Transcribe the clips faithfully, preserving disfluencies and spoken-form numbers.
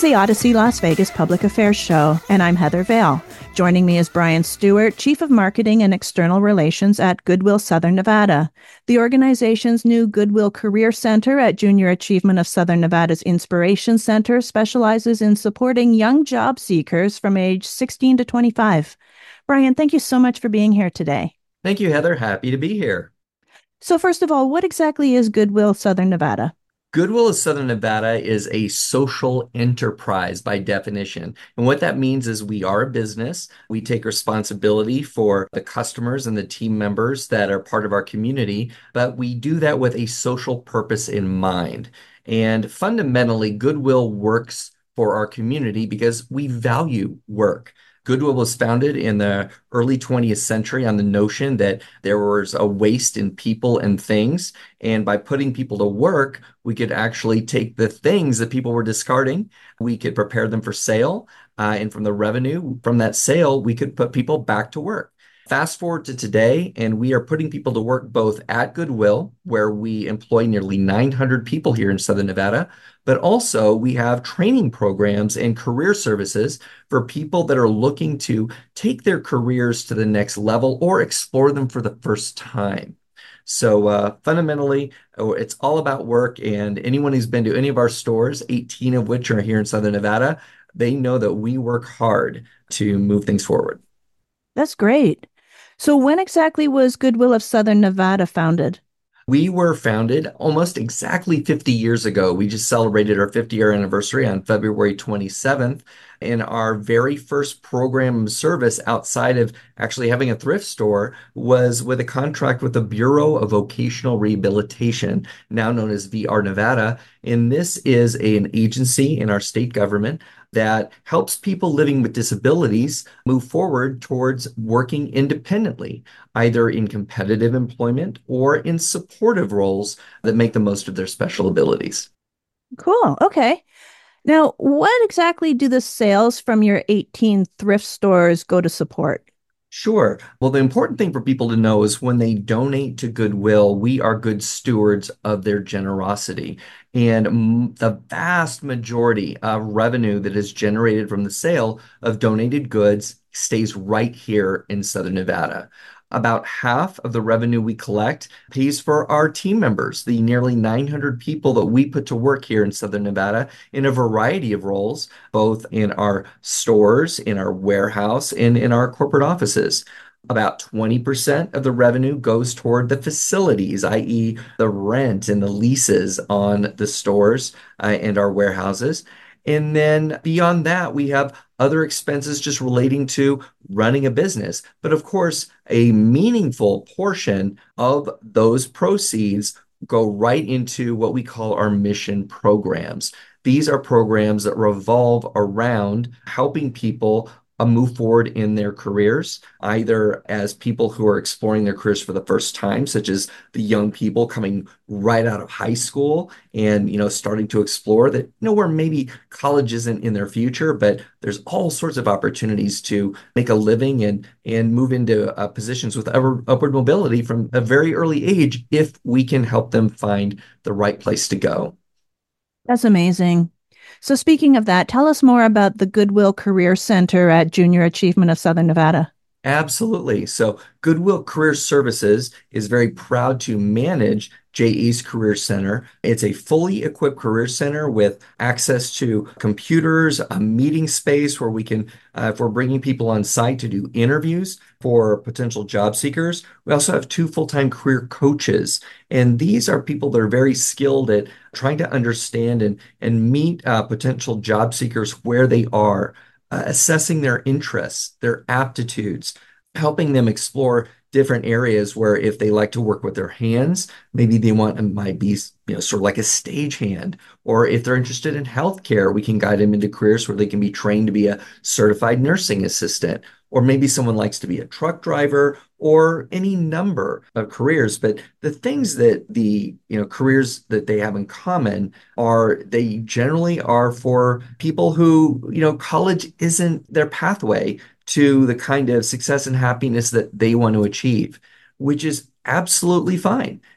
the Odyssey Las Vegas Public Affairs Show, and I'm Heather Vale. Joining me is Brian Stewart, Chief of Marketing and External Relations at Goodwill Southern Nevada. The organization's new Goodwill Career Center at Junior Achievement of Southern Nevada's Inspiration Center specializes in supporting young job seekers from age sixteen to twenty-five. Brian, thank you so much for being here today. Thank you, Heather. Happy to be here. So first of all, what exactly is Goodwill Southern Nevada? Goodwill of Southern Nevada is a social enterprise by definition. And what that means is we are a business. We take responsibility for the customers and the team members that are part of our community, but we do that with a social purpose in mind. And fundamentally, Goodwill works for our community because we value work. Goodwill was founded in the early twentieth century on the notion that there was a waste in people and things. And by putting people to work, we could actually take the things that people were discarding, we could prepare them for sale. Uh, and from the revenue from that sale, we could put people back to work. Fast forward to today, and we are putting people to work both at Goodwill, where we employ nearly nine hundred people here in Southern Nevada, but also we have training programs and career services for people that are looking to take their careers to the next level or explore them for the first time. So uh, fundamentally, oh, it's all about work. And anyone who's been to any of our stores, eighteen of which are here in Southern Nevada, they know that we work hard to move things forward. That's great. So when exactly was Goodwill of Southern Nevada founded? We were founded almost exactly fifty years ago. We just celebrated our fifty year anniversary on February twenty-seventh. And our very first program of service outside of actually having a thrift store was with a contract with the Bureau of Vocational Rehabilitation, now known as V R Nevada. And this is an agency in our state government that helps people living with disabilities move forward towards working independently, either in competitive employment or in supportive roles that make the most of their special abilities. Cool. Okay. Now, what exactly do the sales from your eighteen thrift stores go to support? Sure. Well, the important thing for people to know is when they donate to Goodwill, we are good stewards of their generosity. And m- the vast majority of revenue that is generated from the sale of donated goods stays right here in Southern Nevada. About half of the revenue we collect pays for our team members, the nearly nine hundred people that we put to work here in Southern Nevada in a variety of roles, both in our stores, in our warehouse, and in our corporate offices. About twenty percent of the revenue goes toward the facilities, that is, the rent and the leases on the stores uh, and our warehouses. And then beyond that, we have other expenses just relating to running a business. But of course, a meaningful portion of those proceeds go right into what we call our mission programs. These are programs that revolve around helping people uh, move forward in their careers, either as people who are exploring their careers for the first time, such as the young people coming right out of high school and, you know, starting to explore that, you know, where maybe college isn't in their future, but there's all sorts of opportunities to make a living and and move into uh, positions with upward, upward mobility from a very early age if we can help them find the right place to go. That's amazing. So speaking of that, tell us more about the Goodwill Career Center at Junior Achievement of Southern Nevada. Absolutely. So Goodwill Career Services is very proud to manage J E's Career Center. It's a fully equipped career center with access to computers, a meeting space where we can, uh, if we're bringing people on site to do interviews for potential job seekers. We also have two full-time career coaches. And these are people that are very skilled at trying to understand and, and meet uh, potential job seekers where they are, uh, assessing their interests, their aptitudes, helping them explore different areas where if they like to work with their hands, maybe they want it might be, you know, sort of like a stagehand, or if they're interested in healthcare, we can guide them into careers where they can be trained to be a certified nursing assistant, or maybe someone likes to be a truck driver, or any number of careers. But the things that the, you know, careers that they have in common are they generally are for people who, you know, college isn't their pathway to the kind of success and happiness that they want to achieve, which is absolutely fine.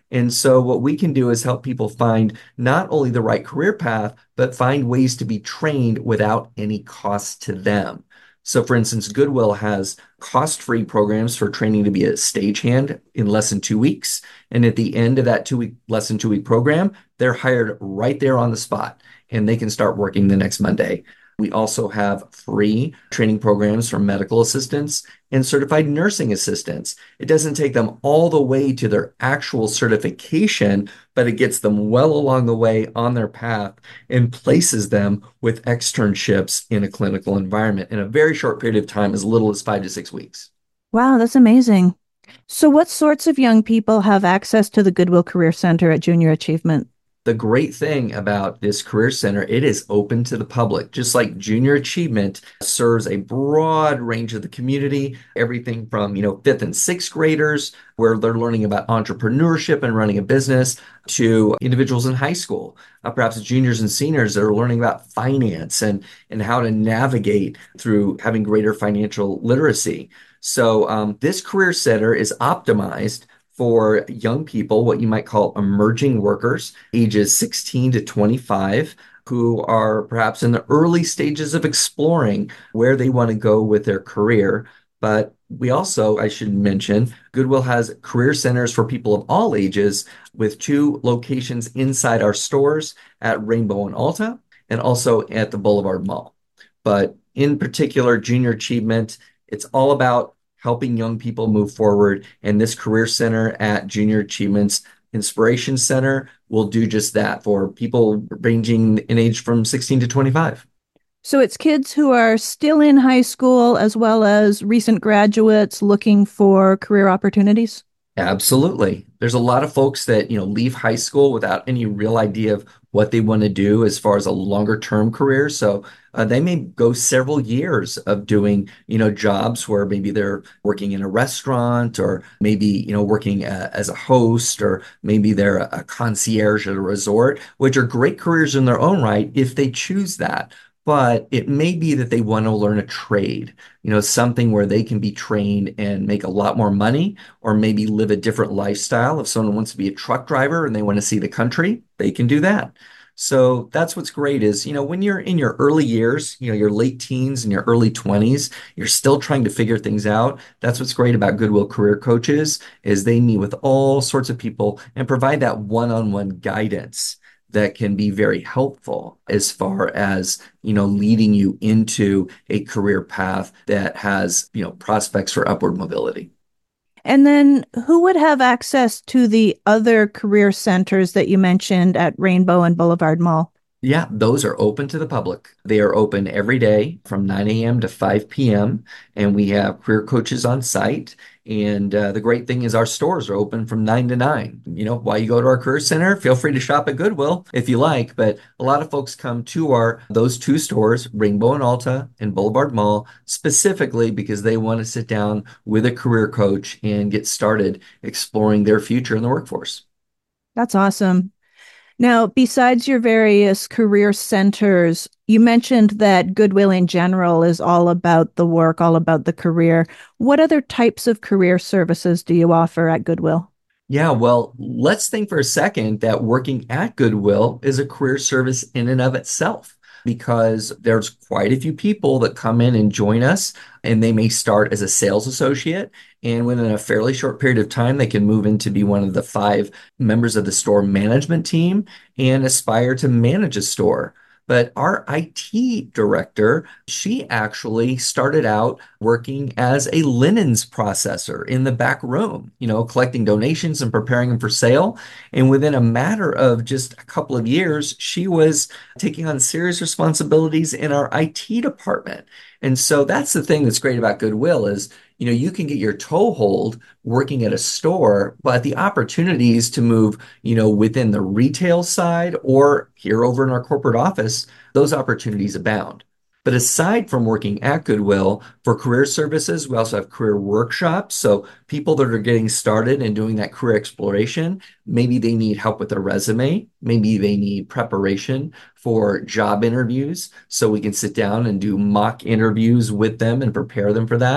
And so what we can do is help people find not only the right career path, but find ways to be trained without any cost to them. So for instance, Goodwill has cost-free programs for training to be a stagehand in less than two weeks. And at the end of that two week, less than two week program, they're hired right there on the spot and they can start working the next Monday. We also have free training programs for medical assistants and certified nursing assistants. It doesn't take them all the way to their actual certification, but it gets them well along the way on their path and places them with externships in a clinical environment in a very short period of time, as little as five to six weeks. Wow, that's amazing. So, what sorts of young people have access to the Goodwill Career Center at Junior Achievement? The great thing about this career center, it is open to the public. Just like Junior Achievement serves a broad range of the community, everything from, you know, fifth and sixth graders, where they're learning about entrepreneurship and running a business, to individuals in high school, uh, perhaps juniors and seniors that are learning about finance and, and how to navigate through having greater financial literacy. So um, this career center is optimized for young people, what you might call emerging workers, ages sixteen to twenty-five, who are perhaps in the early stages of exploring where they want to go with their career. But we also, I should mention, Goodwill has career centers for people of all ages with two locations inside our stores at Rainbow and Alta and also at the Boulevard Mall. But in particular, Junior Achievement, it's all about helping young people move forward. And this Career Center at Junior Achievement's Inspiration Center will do just that for people ranging in age from sixteen to twenty-five. So, it's kids who are still in high school as well as recent graduates looking for career opportunities? Absolutely. There's a lot of folks that, you know, leave high school without any real idea of what they want to do as far as a longer term career. So uh, they may go several years of doing, you know, jobs where maybe they're working in a restaurant or maybe, you know, working uh, as a host or maybe they're a, a concierge at a resort, which are great careers in their own right if they choose that. But it may be that they want to learn a trade, you know, something where they can be trained and make a lot more money, or maybe live a different lifestyle. If someone wants to be a truck driver and they want to see the country, they can do that. So that's what's great is, you know, when you're in your early years, you know, your late teens and your early twenties, you're still trying to figure things out. That's what's great about Goodwill Career Coaches is they meet with all sorts of people and provide that one-on-one guidance that can be very helpful as far as, you know, leading you into a career path that has, you know, prospects for upward mobility. And then who would have access to the other career centers that you mentioned at Rainbow and Boulevard Mall? Yeah, those are open to the public. They are open every day from nine a m to five p m and we have career coaches on site. And uh, the great thing is our stores are open from nine to nine. You know, while you go to our career center, feel free to shop at Goodwill if you like. But a lot of folks come to our those two stores, Rainbow and Alta and Boulevard Mall, specifically because they want to sit down with a career coach and get started exploring their future in the workforce. That's awesome. Now, besides your various career centers, you mentioned that Goodwill in general is all about the work, all about the career. What other types of career services do you offer at Goodwill? Yeah, well, let's think for a second that working at Goodwill is a career service in and of itself because there's quite a few people that come in and join us, and they may start as a sales associate. And within a fairly short period of time, they can move into be one of the five members of the store management team and aspire to manage a store. But our I T director, she actually started out working as a linens processor in the back room, you know, collecting donations and preparing them for sale. And within a matter of just a couple of years, she was taking on serious responsibilities in our I T department. And so that's the thing that's great about Goodwill is, you know, you can get your toehold working at a store, but the opportunities to move, you know, within the retail side or here over in our corporate office, those opportunities abound. But aside from working at Goodwill for career services, we also have career workshops. So people that are getting started and doing that career exploration, maybe they need help with their resume, maybe they need preparation for job interviews. So we can sit down and do mock interviews with them and prepare them for that.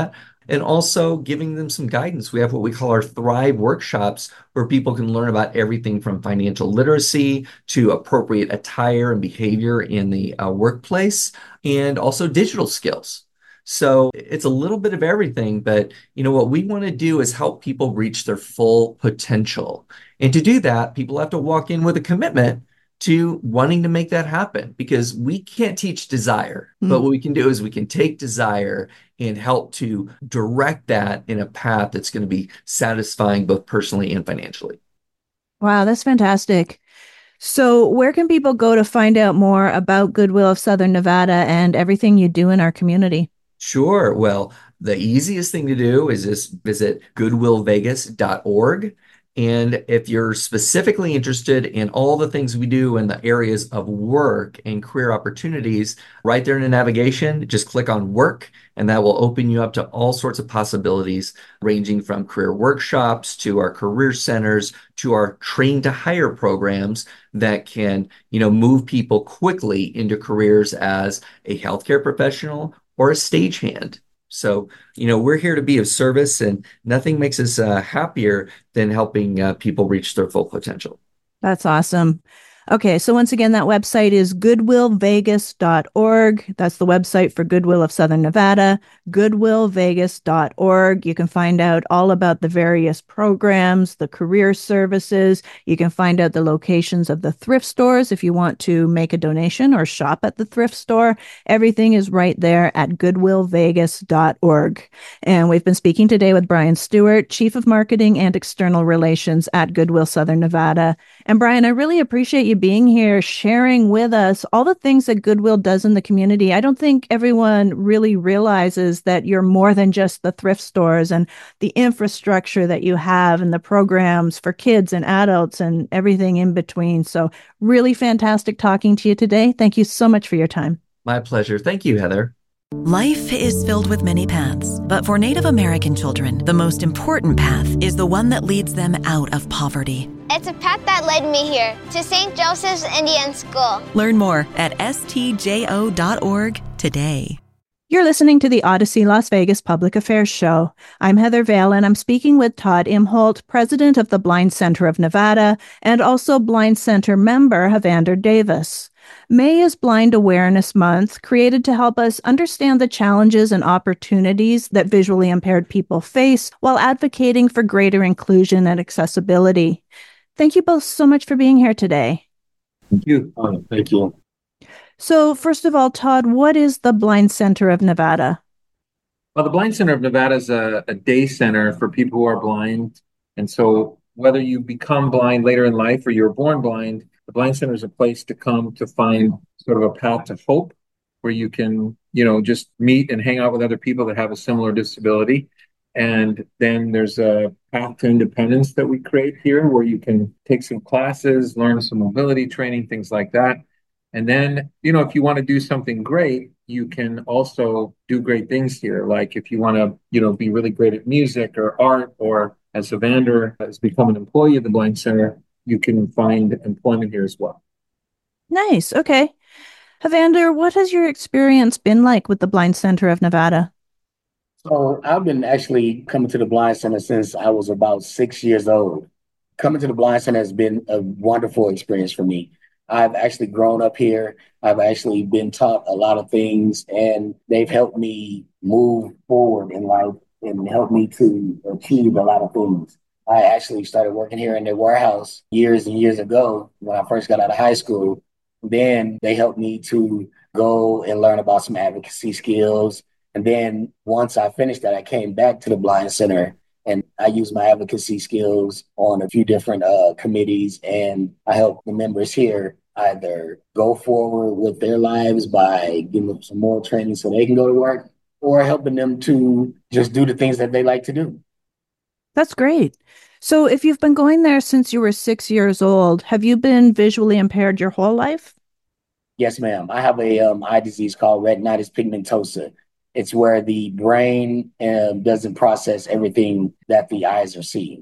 and also giving them some guidance. We have what we call our Thrive workshops, where people can learn about everything from financial literacy to appropriate attire and behavior in the uh, workplace, and also digital skills. So it's a little bit of everything, but you know what we want to do is help people reach their full potential. And to do that, people have to walk in with a commitment to wanting to make that happen, because we can't teach desire, but Mm. what we can do is we can take desire and help to direct that in a path that's going to be satisfying both personally and financially. Wow, that's fantastic. So, where can people go to find out more about Goodwill of Southern Nevada and everything you do in our community? Sure. Well, the easiest thing to do is just visit goodwill vegas dot org. And if you're specifically interested in all the things we do in the areas of work and career opportunities, right there in the navigation, just click on work, and that will open you up to all sorts of possibilities, ranging from career workshops to our career centers to our train to hire programs that can, you know, move people quickly into careers as a healthcare professional or a stagehand. So, you know, we're here to be of service, and nothing makes us uh, happier than helping uh, people reach their full potential. That's awesome. Okay, so once again, that website is goodwill vegas dot org. That's the website for Goodwill of Southern Nevada, goodwill vegas dot org. You can find out all about the various programs, the career services. You can find out the locations of the thrift stores if you want to make a donation or shop at the thrift store. Everything is right there at goodwill vegas dot org. And we've been speaking today with Brian Stewart, Chief of Marketing and External Relations at Goodwill Southern Nevada. And Brian, I really appreciate you being here, sharing with us all the things that Goodwill does in the community. I don't think everyone really realizes that you're more than just the thrift stores and the infrastructure that you have and the programs for kids and adults and everything in between. So really fantastic talking to you today. Thank you so much for your time. My pleasure. Thank you, Heather. Life is filled with many paths, but for Native American children, the most important path is the one that leads them out of poverty. It's a path that led me here, to Saint Joseph's Indian School. Learn more at s t j o dot org today. You're listening to the Odyssey Las Vegas Public Affairs Show. I'm Heather Vale, and I'm speaking with Todd Imholt, president of the Blind Center of Nevada, and also Blind Center member Evander Davis. May is Blind Awareness Month, created to help us understand the challenges and opportunities that visually impaired people face while advocating for greater inclusion and accessibility. Thank you both so much for being here today. Thank you. Oh, thank you. So, first of all, Todd, what is the Blind Center of Nevada? Well, the Blind Center of Nevada is a, a day center for people who are blind. And so whether you become blind later in life or you're born blind, the Blind Center is a place to come to find sort of a path to hope where you can, you know, just meet and hang out with other people that have a similar disability. And then there's a path to independence that we create here where you can take some classes, learn some mobility training, things like that. And then, you know, if you want to do something great, you can also do great things here. Like if you want to, you know, be really great at music or art, or as Evander has become an employee of the Blind Center, you can find employment here as well. Nice. Okay. Evander, what has your experience been like with the Blind Center of Nevada? So I've been actually coming to the Blind Center since I was about six years old. Coming to the Blind Center has been a wonderful experience for me. I've actually grown up here. I've actually been taught a lot of things, and they've helped me move forward in life and helped me to achieve a lot of things. I actually started working here in their warehouse years and years ago when I first got out of high school. Then they helped me to go and learn about some advocacy skills. And then once I finished that, I came back to the Blind Center and I used my advocacy skills on a few different uh, committees, and I help the members here either go forward with their lives by giving them some more training so they can go to work, or helping them to just do the things that they like to do. That's great. So if you've been going there since you were six years old, have you been visually impaired your whole life? Yes, ma'am. I have a um, eye disease called retinitis pigmentosa. It's where the brain um, doesn't process everything that the eyes are seeing.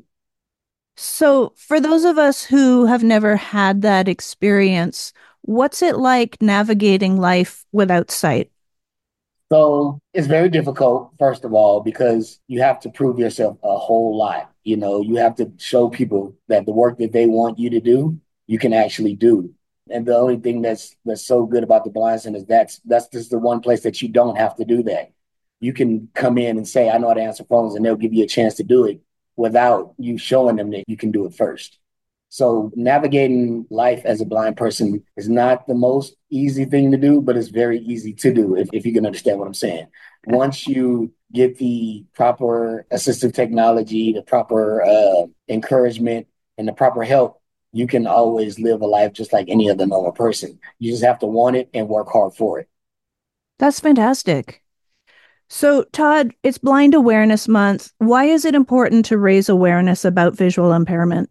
So for those of us who have never had that experience, what's it like navigating life without sight? So it's very difficult, first of all, because you have to prove yourself a whole lot. You know, you have to show people that the work that they want you to do, you can actually do. And the only thing that's that's so good about the Blind Center is that's that's just the one place that you don't have to do that. You can come in and say, I know how to answer phones, and they'll give you a chance to do it without you showing them that you can do it first. So navigating life as a blind person is not the most easy thing to do, but it's very easy to do if, if you can understand what I'm saying. Once you get the proper assistive technology, the proper uh, encouragement, and the proper help, you can always live a life just like any other normal person. You just have to want it and work hard for it. That's fantastic. So, Todd, it's Blind Awareness Month. Why is it important to raise awareness about visual impairment?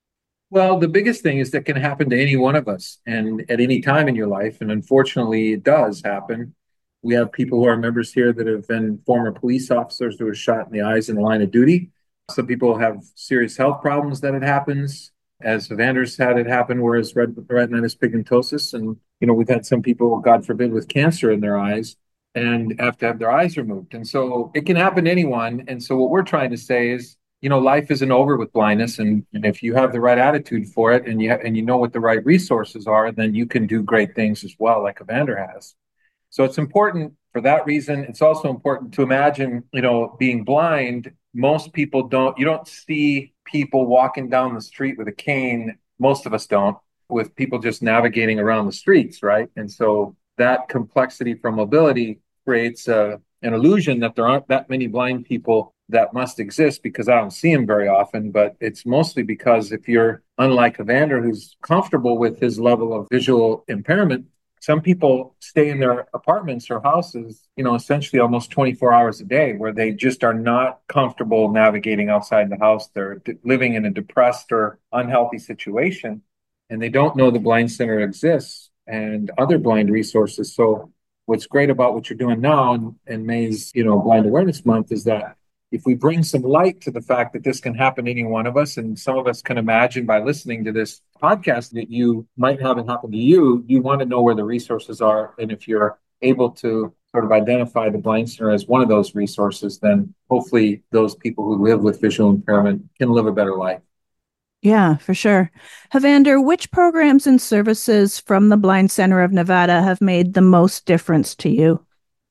Well, the biggest thing is that can happen to any one of us and at any time in your life. And unfortunately, it does happen. We have people who are members here that have been former police officers who were shot in the eyes in the line of duty. Some people have serious health problems that it happens, as Evander's had it happen, whereas ret- retinitis pigmentosus. And, you know, we've had some people, God forbid, with cancer in their eyes and have to have their eyes removed. And so it can happen to anyone. And so what we're trying to say is, you know, life isn't over with blindness, and, and if you have the right attitude for it, and you ha- and you know what the right resources are, then you can do great things as well, like Evander has. So it's important for that reason. It's also important to imagine, you know, being blind. Most people don't. You don't see people walking down the street with a cane. Most of us don't. With people just navigating around the streets, right? And so that complexity from mobility creates a, an illusion that there aren't that many blind people that must exist, because I don't see him very often, but it's mostly because if you're unlike Evander, who's comfortable with his level of visual impairment, some people stay in their apartments or houses, you know, essentially almost twenty-four hours a day, where they just are not comfortable navigating outside the house. They're d- living in a depressed or unhealthy situation, and they don't know the Blind Center exists and other blind resources. So what's great about what you're doing now and, and May's, you know, Blind Awareness Month is that if we bring some light to the fact that this can happen to any one of us, and some of us can imagine by listening to this podcast that you might have it happen to you, you want to know where the resources are. And if you're able to sort of identify the Blind Center as one of those resources, then hopefully those people who live with visual impairment can live a better life. Yeah, for sure. Evander, which programs and services from the Blind Center of Nevada have made the most difference to you?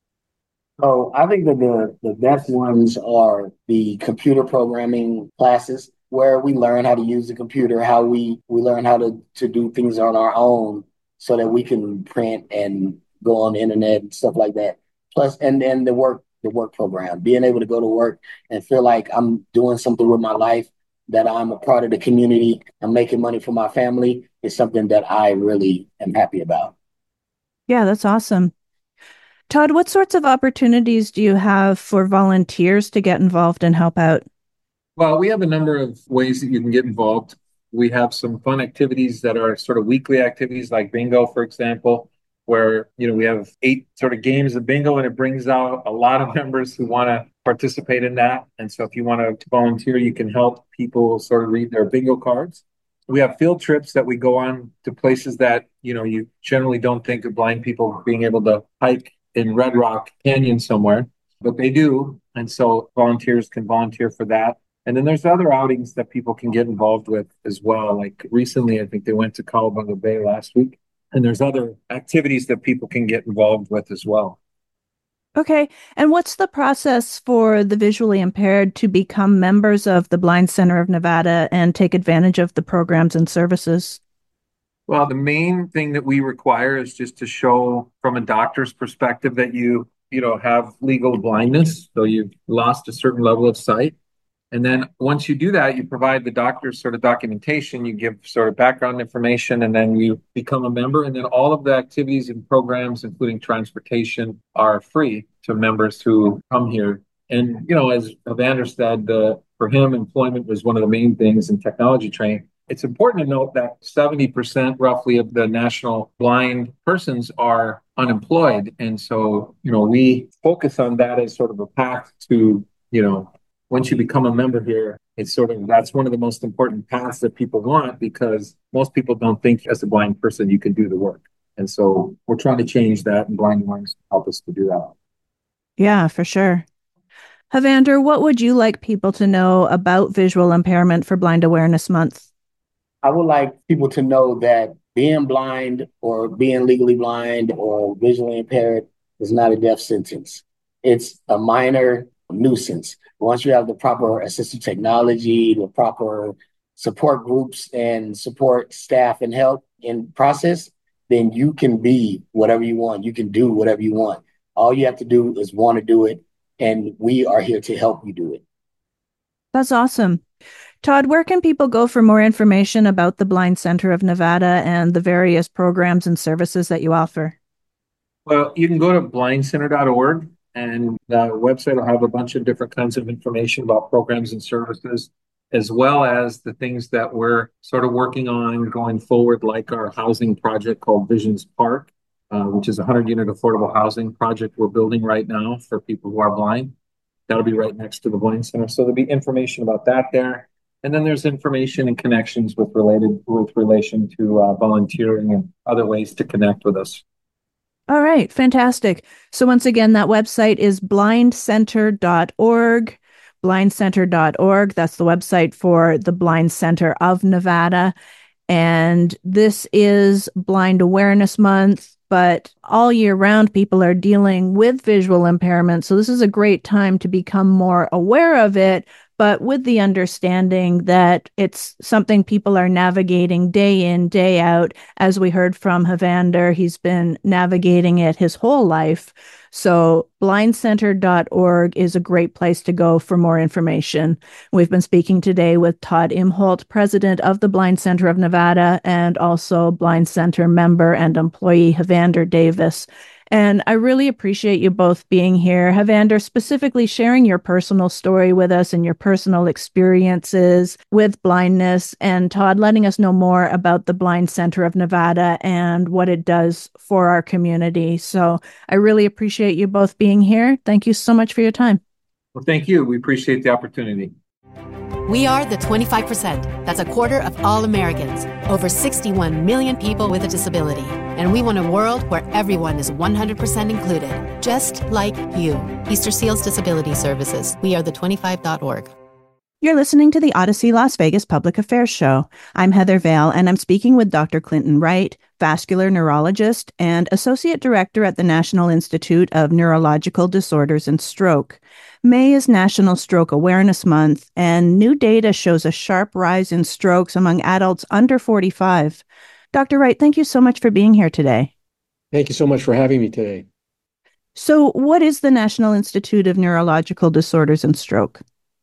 So I think that the, the best ones are the computer programming classes where we learn how to use the computer, how we, we learn how to, to do things on our own so that we can print and go on the internet and stuff like that. Plus, and then the work, the work program, being able to go to work and feel like I'm doing something with my life, that I'm a part of the community, I'm making money for my family is something that I really am happy about. Yeah, that's awesome. Todd, what sorts of opportunities do you have for volunteers to get involved and help out? Well, we have a number of ways that you can get involved. We have some fun activities that are sort of weekly activities, like bingo, for example, where, you know, we have eight sort of games of bingo, and it brings out a lot of members who want to participate in that. And so if you want to volunteer, you can help people sort of read their bingo cards. We have field trips that we go on to places that, you know, you generally don't think of blind people being able to hike in Red Rock Canyon somewhere, but they do. And so volunteers can volunteer for that. And then there's other outings that people can get involved with as well. Like recently, I think they went to Cowabunga Bay last week. And there's other activities that people can get involved with as well. Okay. And what's the process for the visually impaired to become members of the Blind Center of Nevada and take advantage of the programs and services? Well, the main thing that we require is just to show from a doctor's perspective that you, you know, have legal blindness. So you've lost a certain level of sight. And then once you do that, you provide the doctor's sort of documentation, you give sort of background information, and then you become a member. And then all of the activities and programs, including transportation, are free to members who come here. And, you know, as Evander said, uh, for him, employment was one of the main things in technology training. It's important to note that seventy percent roughly of the national blind persons are unemployed. And so, you know, we focus on that as sort of a path to, you know, once you become a member here, it's sort of, that's one of the most important paths that people want, because most people don't think as a blind person you can do the work. And so we're trying to change that, and Blind Awareness help us to do that. Yeah, for sure. Havander, what would you like people to know about visual impairment for Blind Awareness Month? I would like people to know that being blind or being legally blind or visually impaired is not a death sentence. It's a minor nuisance. Once you have the proper assistive technology, the proper support groups and support staff and help in process, then you can be whatever you want. You can do whatever you want. All you have to do is want to do it, and we are here to help you do it. That's awesome. Todd, where can people go for more information about the Blind Center of Nevada and the various programs and services that you offer? Well, you can go to blind center dot org, and the website will have a bunch of different kinds of information about programs and services, as well as the things that we're sort of working on going forward, like our housing project called Visions Park, uh, which is a hundred unit affordable housing project we're building right now for people who are blind. That'll be right next to the Blind Center. So there'll be information about that there. And then there's information and connections with related with relation to uh, volunteering and other ways to connect with us. All right, fantastic. So once again, that website is blind center dot org, blind center dot org. That's the website for the Blind Center of Nevada. And this is Blind Awareness Month, but all year round, people are dealing with visual impairment. So this is a great time to become more aware of it, but with the understanding that it's something people are navigating day in, day out. As we heard from Havander, he's been navigating it his whole life. So blind center dot org is a great place to go for more information. We've been speaking today with Todd Imholt, president of the Blind Center of Nevada, and also Blind Center member and employee Havander Davis. And I really appreciate you both being here. Havander, specifically sharing your personal story with us and your personal experiences with blindness, and Todd letting us know more about the Blind Center of Nevada and what it does for our community. So I really appreciate you both being here. Thank you so much for your time. Well, thank you. We appreciate the opportunity. We are the twenty-five percent. That's a quarter of all Americans, over sixty-one million people with a disability. And we want a world where everyone is one hundred percent included, just like you. Easter Seals Disability Services. We are the twenty-five dot org. You're listening to the Odyssey Las Vegas Public Affairs Show. I'm Heather Vale, and I'm speaking with Doctor Clinton Wright, vascular neurologist and associate director at the National Institute of Neurological Disorders and Stroke. May is National Stroke Awareness Month, and new data shows a sharp rise in strokes among adults under forty-five. Doctor Wright, thank you so much for being here today. Thank you so much for having me today. So, what is the National Institute of Neurological Disorders and Stroke?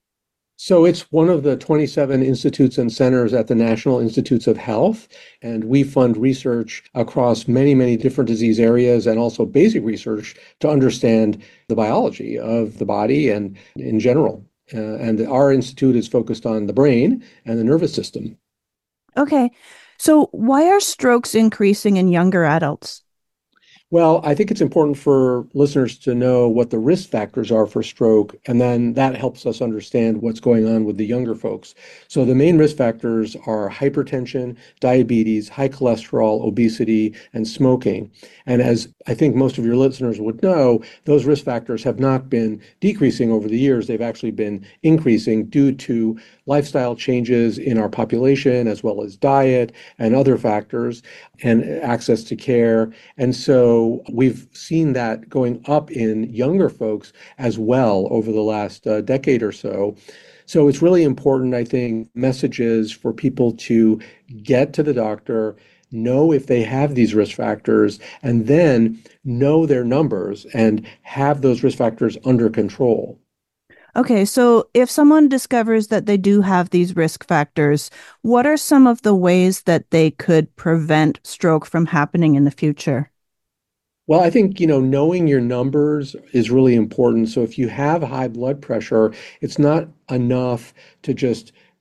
So it's one of the twenty-seven institutes and centers at the National Institutes of Health, and we fund research across many, many different disease areas and also basic research to understand the biology of the body and in general. Uh, and our institute is focused on the brain and the nervous system. Okay, so why are strokes increasing in younger adults? Well, I think it's important for listeners to know what the risk factors are for stroke, and then that helps us understand what's going on with the younger folks. So the main risk factors are hypertension, diabetes, high cholesterol, obesity, and smoking. And as I think most of your listeners would know, those risk factors have not been decreasing over the years. They've actually been increasing due to lifestyle changes in our population, as well as diet and other factors, and access to care. And so we've seen that going up in younger folks as well over the last uh, decade or so. So it's really important, I think, messages for people to get to the doctor, know if they have these risk factors, and then know their numbers and have those risk factors under control. Okay, so if someone discovers that they do have these risk factors, what are some of the ways that they could prevent stroke from happening in the future? Well, I think, you know, knowing your numbers is really important. So if you have high blood pressure, it's not enough to just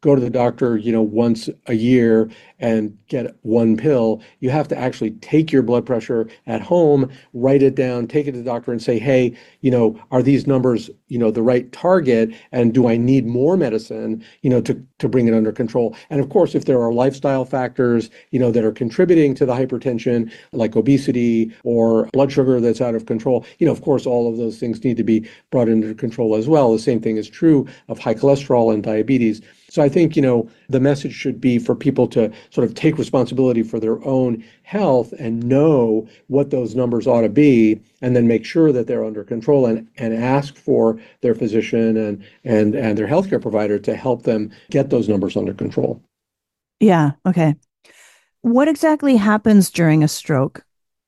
go to the doctor, you know, once a year and get one pill. You have to actually take your blood pressure at home, write it down, take it to the doctor and say, hey, you know, are these numbers, you know, the right target? And do I need more medicine, you know, to, to bring it under control? And of course, if there are lifestyle factors, you know, that are contributing to the hypertension, like obesity or blood sugar that's out of control, you know, of course, all of those things need to be brought under control as well. The same thing is true of high cholesterol and diabetes. So I think, you know, the message should be for people to sort of take responsibility for their own health and know what those numbers ought to be, and then make sure that they're under control, and, and ask for their physician and, and, and their healthcare provider to help them get those numbers under control. Yeah. Okay. What exactly happens during a stroke?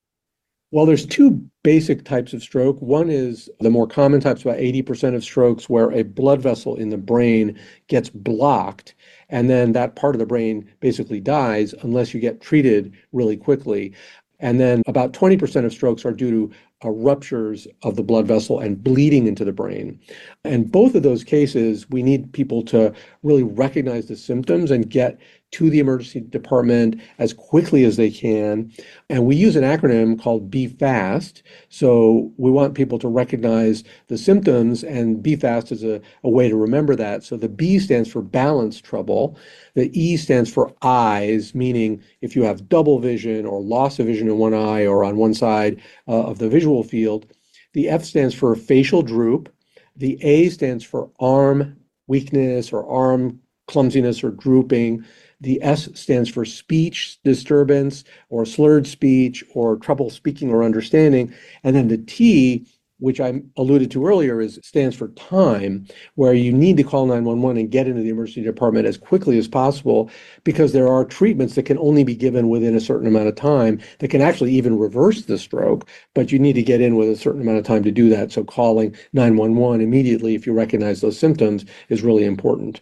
Well, there's two basic types of stroke. One is the more common types, about eighty percent of strokes, where a blood vessel in the brain gets blocked, and then that part of the brain basically dies unless you get treated really quickly. And then about twenty percent of strokes are due to uh, ruptures of the blood vessel and bleeding into the brain. And both of those cases, we need people to really recognize the symptoms and get to the emergency department as quickly as they can. And we use an acronym called B FAST. So we want people to recognize the symptoms, and B FAST is a, a way to remember that. So the B stands for balance trouble. The E stands for eyes, meaning if you have double vision or loss of vision in one eye or on one side uh, of the visual field. The F stands for facial droop. The A stands for arm weakness or arm clumsiness or drooping. The S stands for speech disturbance or slurred speech or trouble speaking or understanding. And then the T, which I alluded to earlier, is stands for time, where you need to call nine one one and get into the emergency department as quickly as possible, because there are treatments that can only be given within a certain amount of time that can actually even reverse the stroke, but you need to get in with a certain amount of time to do that. So calling nine one one immediately if you recognize those symptoms is really important.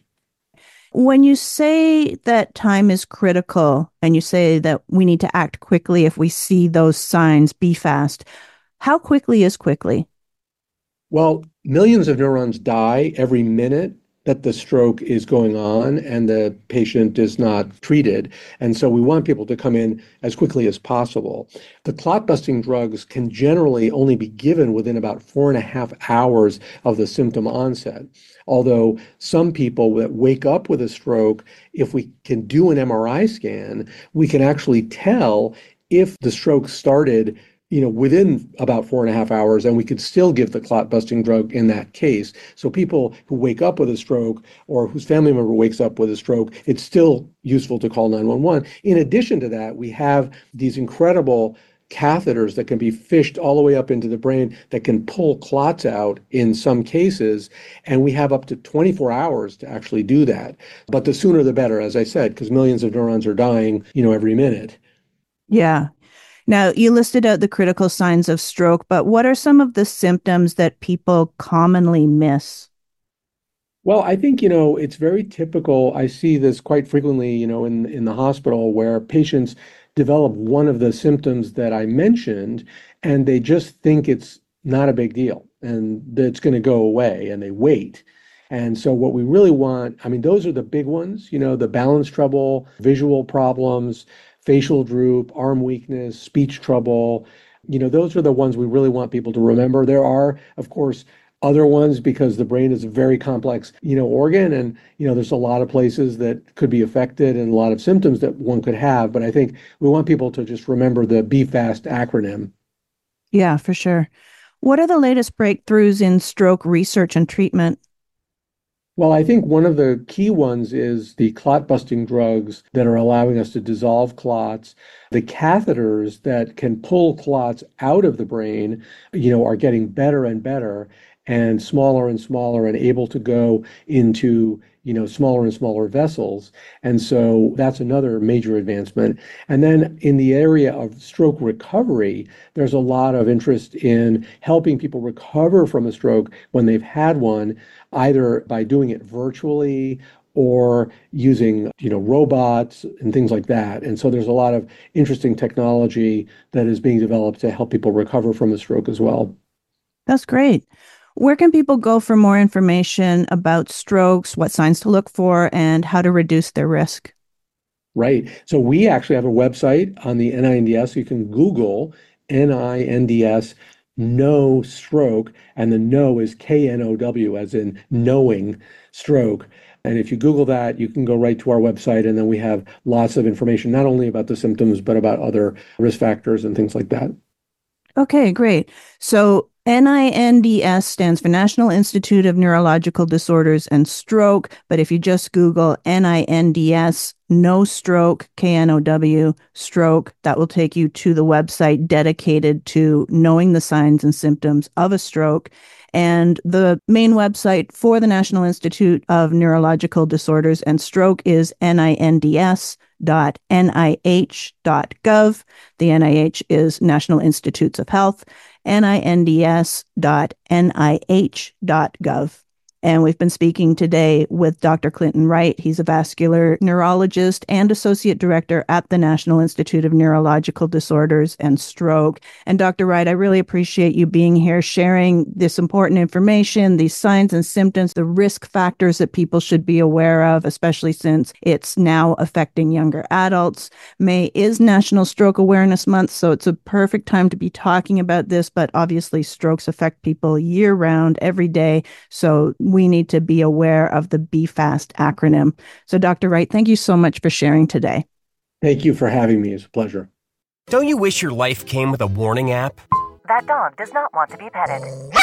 When you say that time is critical and you say that we need to act quickly if we see those signs, be fast, how quickly is quickly? Well, millions of neurons die every minute that the stroke is going on and the patient is not treated. And so we want people to come in as quickly as possible. The clot-busting drugs can generally only be given within about four and a half hours of the symptom onset. Although some people that wake up with a stroke, if we can do an M R I scan, we can actually tell if the stroke started you know, within about four and a half hours, and we could still give the clot-busting drug in that case. So people who wake up with a stroke or whose family member wakes up with a stroke, it's still useful to call nine one one. In addition to that, we have these incredible catheters that can be fished all the way up into the brain that can pull clots out in some cases, and we have up to twenty-four hours to actually do that. But the sooner the better, as I said, because millions of neurons are dying, you know, every minute. Yeah. Now, you listed out the critical signs of stroke, but what are some of the symptoms that people commonly miss? Well, I think, you know, it's very typical. I see this quite frequently, you know, in, in the hospital, where patients develop one of the symptoms that I mentioned, and they just think it's not a big deal and that it's going to go away, and they wait. And so what we really want, I mean, those are the big ones, you know, the balance trouble, visual problems, facial droop, arm weakness, speech trouble. You know, those are the ones we really want people to remember. There are, of course, other ones, because the brain is a very complex, you know, organ, and, you know, there's a lot of places that could be affected and a lot of symptoms that one could have. But I think we want people to just remember the B FAST acronym. Yeah, for sure. What are the latest breakthroughs in stroke research and treatment? Well, I think one of the key ones is the clot-busting drugs that are allowing us to dissolve clots. The catheters that can pull clots out of the brain, you know, are getting better and better, and smaller and smaller, and able to go into, you know, smaller and smaller vessels. And so that's another major advancement. And then in the area of stroke recovery, there's a lot of interest in helping people recover from a stroke when they've had one, either by doing it virtually or using, you know, robots and things like that. And so there's a lot of interesting technology that is being developed to help people recover from a stroke as well. That's great. Where can people go for more information about strokes, what signs to look for, and how to reduce their risk? Right. So we actually have a website on the N I N D S. You can Google N I N D S know stroke, and the know is K N O W, as in knowing stroke. And if you Google that, you can go right to our website, and then we have lots of information, not only about the symptoms, but about other risk factors and things like that. Okay, great. So N I N D S stands for National Institute of Neurological Disorders and Stroke. But if you just Google N I N D S, no stroke, K N O W, stroke, that will take you to the website dedicated to knowing the signs and symptoms of a stroke. And the main website for the National Institute of Neurological Disorders and Stroke is N I N D S dot N I H dot gov. The N I H is National Institutes of Health, N I N D S dot N I H dot gov. And we've been speaking today with Doctor Clinton Wright. He's a vascular neurologist and associate director at the National Institute of Neurological Disorders and Stroke. And Doctor Wright, I really appreciate you being here, sharing this important information, these signs and symptoms, the risk factors that people should be aware of, especially since it's now affecting younger adults. May is National Stroke Awareness Month, so it's a perfect time to be talking about this, but obviously strokes affect people year round, every day. So we need to be aware of the B FAST acronym. So Doctor Wright, thank you so much for sharing today. Thank you for having me. It's a pleasure. Don't you wish your life came with a warning app? That dog does not want to be petted.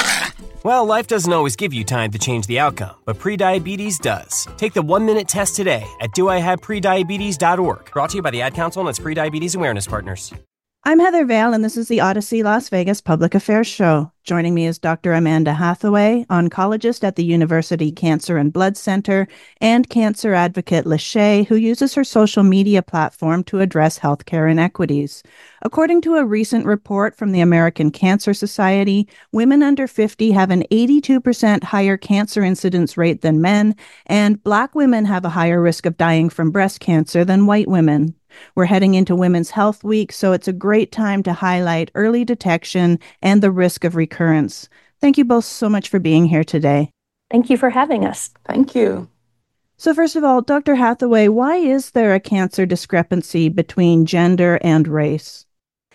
Well, life doesn't always give you time to change the outcome, but prediabetes does. Take the one-minute test today at do I have prediabetes dot org. Brought to you by the Ad Council and its Prediabetes Awareness Partners. I'm Heather Vale, and this is the Odyssey Las Vegas Public Affairs Show. Joining me is Doctor Amanda Hathaway, oncologist at the University Cancer and Blood Center, and cancer advocate Lachey, who uses her social media platform to address healthcare inequities. According to a recent report from the American Cancer Society, women under fifty have an eighty-two percent higher cancer incidence rate than men, and Black women have a higher risk of dying from breast cancer than white women. We're heading into Women's Health Week, so it's a great time to highlight early detection and the risk of recurrence. Thank you both so much for being here today. Thank you for having us. Thank you. So first of all, Doctor Hathaway, why is there a cancer discrepancy between gender and race?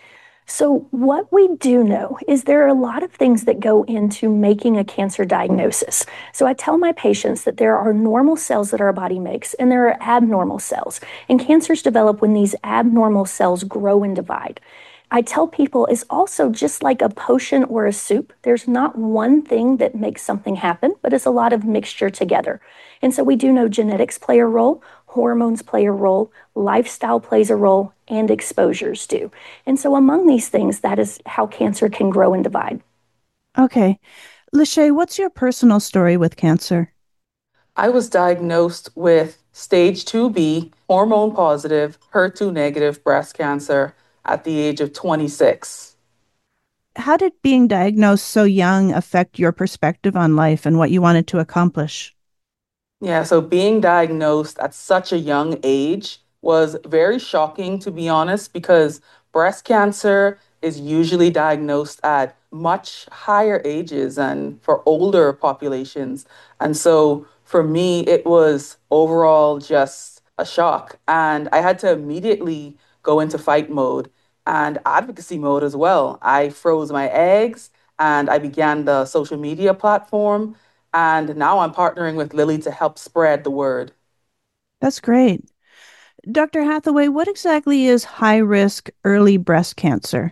So what we do know is there are a lot of things that go into making a cancer diagnosis. So I tell my patients that there are normal cells that our body makes, and there are abnormal cells. And cancers develop when these abnormal cells grow and divide. I tell people it's also just like a potion or a soup. There's not one thing that makes something happen, but it's a lot of mixture together. And so we do know genetics play a role, hormones play a role, lifestyle plays a role, and exposures do. And so among these things, that is how cancer can grow and divide. Okay. Lachey, what's your personal story with cancer? I was diagnosed with stage two B, hormone positive, H E R two negative breast cancer at the age of twenty-six. How did being diagnosed so young affect your perspective on life and what you wanted to accomplish? Yeah, so being diagnosed at such a young age was very shocking, to be honest, because breast cancer is usually diagnosed at much higher ages and for older populations. And so for me, it was overall just a shock. And I had to immediately go into fight mode and advocacy mode as well. I froze my eggs and I began the social media platform. And now I'm partnering with Lilly to help spread the word. That's great. Doctor Hathaway, what exactly is high-risk early breast cancer?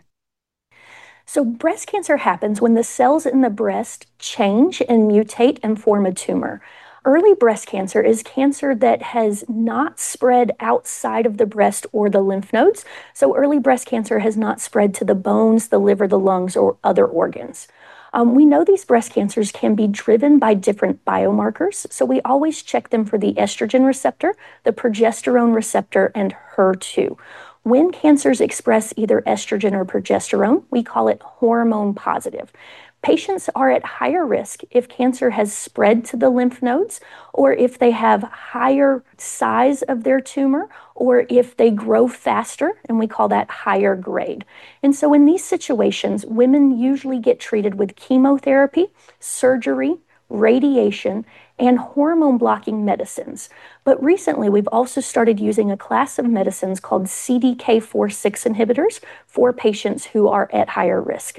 So breast cancer happens when the cells in the breast change and mutate and form a tumor. Early breast cancer is cancer that has not spread outside of the breast or the lymph nodes. So early breast cancer has not spread to the bones, the liver, the lungs, or other organs. Um, we know these breast cancers can be driven by different biomarkers, so we always check them for the estrogen receptor, the progesterone receptor, and H E R two. When cancers express either estrogen or progesterone, we call it hormone positive. Patients are at higher risk if cancer has spread to the lymph nodes, or if they have higher size of their tumor, or if they grow faster, and we call that higher grade. And so in these situations, women usually get treated with chemotherapy, surgery, radiation, and hormone blocking medicines. But recently, we've also started using a class of medicines called C D K four six inhibitors for patients who are at higher risk.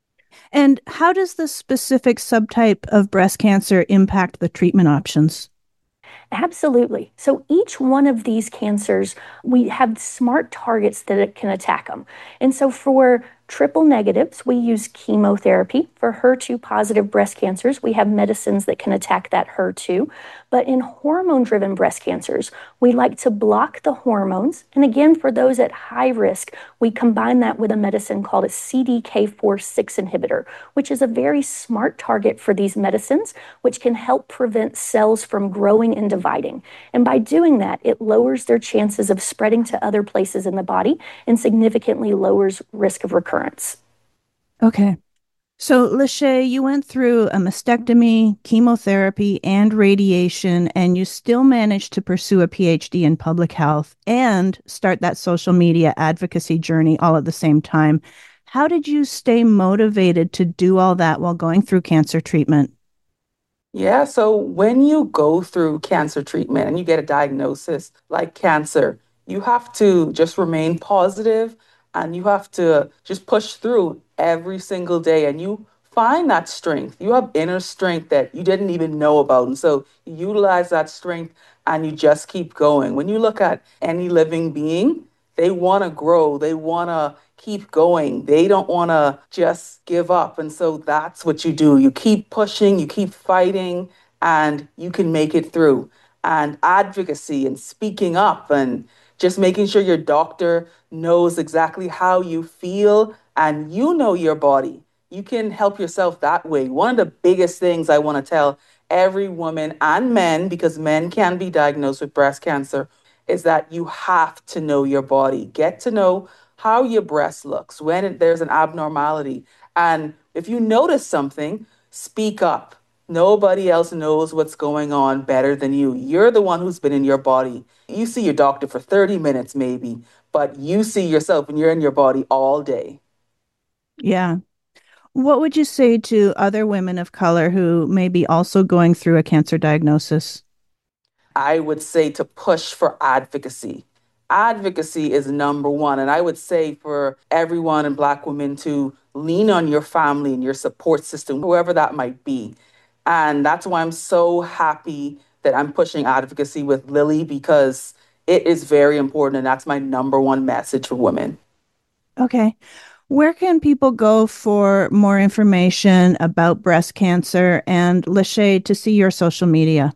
And how does the specific subtype of breast cancer impact the treatment options? Absolutely. So each one of these cancers, we have smart targets that it can attack them. And so for triple negatives, we use chemotherapy. For H E R two positive breast cancers, we have medicines that can attack that H E R two. But in hormone-driven breast cancers, we like to block the hormones. And again, for those at high risk, we combine that with a medicine called a C D K four six inhibitor, which is a very smart target for these medicines, which can help prevent cells from growing and dividing. And by doing that, it lowers their chances of spreading to other places in the body and significantly lowers risk of recurrence. Okay. So, Lachey, you went through a mastectomy, chemotherapy, and radiation, and you still managed to pursue a P H D in public health and start that social media advocacy journey all at the same time. How did you stay motivated to do all that while going through cancer treatment? Yeah, so when you go through cancer treatment and you get a diagnosis like cancer, you have to just remain positive and you have to just push through every single day, and you find that strength. You have inner strength that you didn't even know about. And so you utilize that strength and you just keep going. When you look at any living being, they want to grow. They want to keep going. They don't want to just give up. And so that's what you do. You keep pushing, you keep fighting, and you can make it through. And advocacy and speaking up and just making sure your doctor knows exactly how you feel and you know your body. You can help yourself that way. One of the biggest things I want to tell every woman and men, because men can be diagnosed with breast cancer, is that you have to know your body. Get to know how your breast looks when it, there's an abnormality. And if you notice something, speak up. Nobody else knows what's going on better than you. You're the one who's been in your body. You see your doctor for thirty minutes maybe, but you see yourself and you're in your body all day. Yeah. What would you say to other women of color who may be also going through a cancer diagnosis? I would say to push for advocacy. Advocacy is number one. And I would say for everyone and Black women to lean on your family and your support system, whoever that might be. And that's why I'm so happy that I'm pushing advocacy with Lily, because it is very important. And that's my number one message for women. Okay. Where can people go for more information about breast cancer and Lachey to see your social media?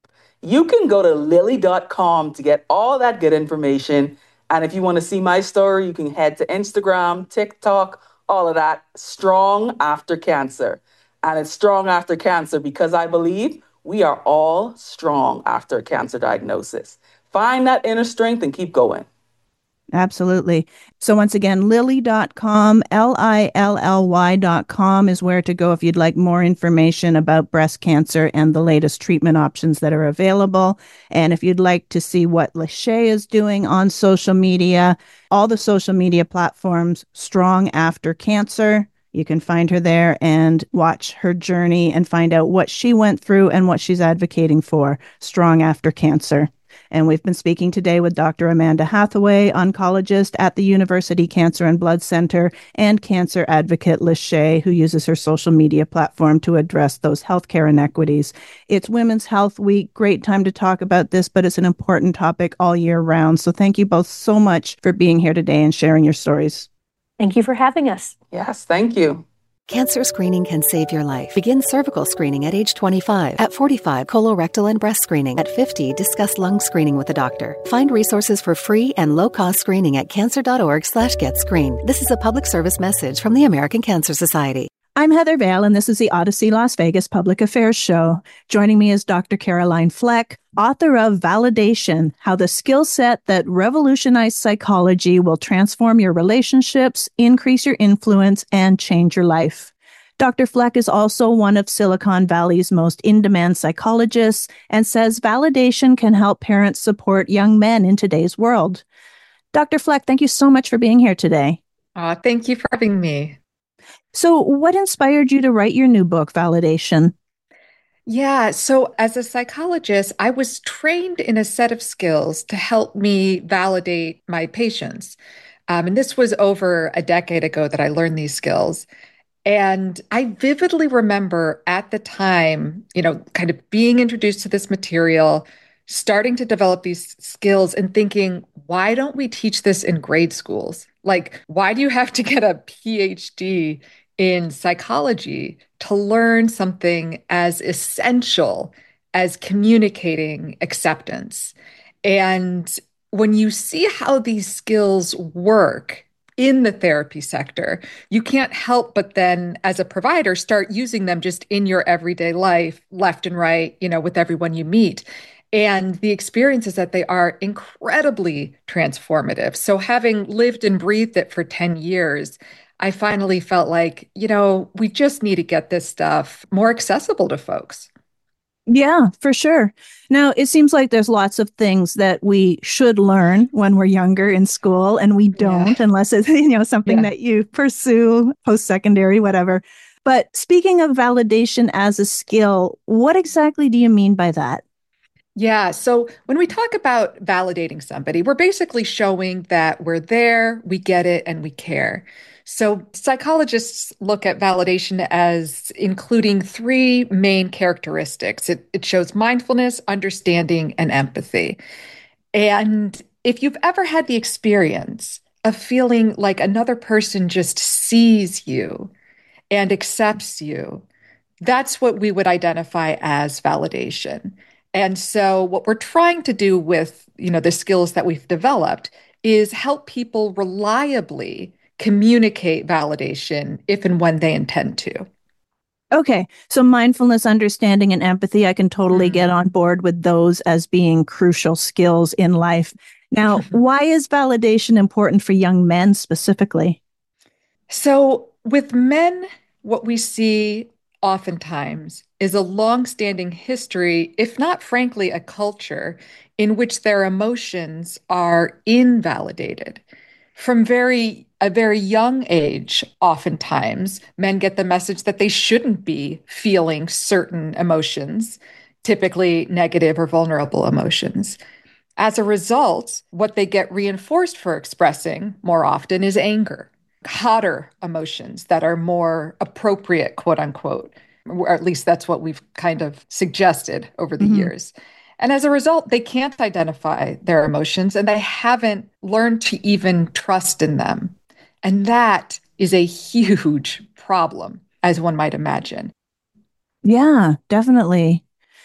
You can go to lily dot com to get all that good information. And if you want to see my story, you can head to Instagram, TikTok, all of that. Strong After Cancer. And it's Strong After Cancer because I believe we are all strong after a cancer diagnosis. Find that inner strength and keep going. Absolutely. So once again, lily dot com, L I L L Y dot com is where to go if you'd like more information about breast cancer and the latest treatment options that are available. And if you'd like to see what Lachey is doing on social media, all the social media platforms, Strong After Cancer, you can find her there and watch her journey and find out what she went through and what she's advocating for, Strong After Cancer. And we've been speaking today with Doctor Amanda Hathaway, oncologist at the University Cancer and Blood Center, and cancer advocate Lachey, who uses her social media platform to address those healthcare inequities. It's Women's Health Week. Great time to talk about this, but it's an important topic all year round. So thank you both so much for being here today and sharing your stories. Thank you for having us. Yes, thank you. Cancer screening can save your life. Begin cervical screening at age twenty-five. At forty-five, colorectal and breast screening. At fifty, discuss lung screening with a doctor. Find resources for free and low-cost screening at cancer.org slash get screened. This is a public service message from the American Cancer Society. I'm Heather Vale, and this is the Odyssey Las Vegas Public Affairs Show. Joining me is Doctor Caroline Fleck, author of Validation, How the Skill Set That Revolutionized Psychology Will Transform Your Relationships, Increase Your Influence, and Change Your Life. Doctor Fleck is also one of Silicon Valley's most in-demand psychologists and says validation can help parents support young men in today's world. Doctor Fleck, thank you so much for being here today. Uh, thank you for having me. So what inspired you to write your new book, Validation? Yeah, so as a psychologist, I was trained in a set of skills to help me validate my patients. Um, and this was over a decade ago that I learned these skills. And I vividly remember at the time, you know, kind of being introduced to this material, starting to develop these skills and thinking, why don't we teach this in grade schools? Like, why do you have to get a P H D in psychology to learn something as essential as communicating acceptance? And when you see how these skills work in the therapy sector, you can't help but then, as a provider, start using them just in your everyday life, left and right, you know, with everyone you meet. And the experience is that they are incredibly transformative. So having lived and breathed it for ten years, I finally felt like, you know, we just need to get this stuff more accessible to folks. Yeah, for sure. Now, it seems like there's lots of things that we should learn when we're younger in school, and we don't, yeah. unless it's, you know, something yeah. that you pursue post-secondary, whatever. But speaking of validation as a skill, what exactly do you mean by that? Yeah. So when we talk about validating somebody, we're basically showing that we're there, we get it, and we care. So psychologists look at validation as including three main characteristics. It, it shows mindfulness, understanding, and empathy. And if you've ever had the experience of feeling like another person just sees you and accepts you, that's what we would identify as validation. And so what we're trying to do with, you know, the skills that we've developed is help people reliably communicate validation if and when they intend to. Okay. So mindfulness, understanding, and empathy, I can totally mm-hmm. get on board with those as being crucial skills in life. Now, why is validation important for young men specifically? So with men, what we see oftentimes is a long-standing history, if not frankly a culture, in which their emotions are invalidated. From very a very young age, oftentimes, men get the message that they shouldn't be feeling certain emotions, typically negative or vulnerable emotions. As a result, what they get reinforced for expressing more often is anger, hotter emotions that are more appropriate, quote unquote, or at least that's what we've kind of suggested over the mm-hmm. years. And as a result, they can't identify their emotions and they haven't learned to even trust in them. And that is a huge problem, as one might imagine. Yeah, definitely.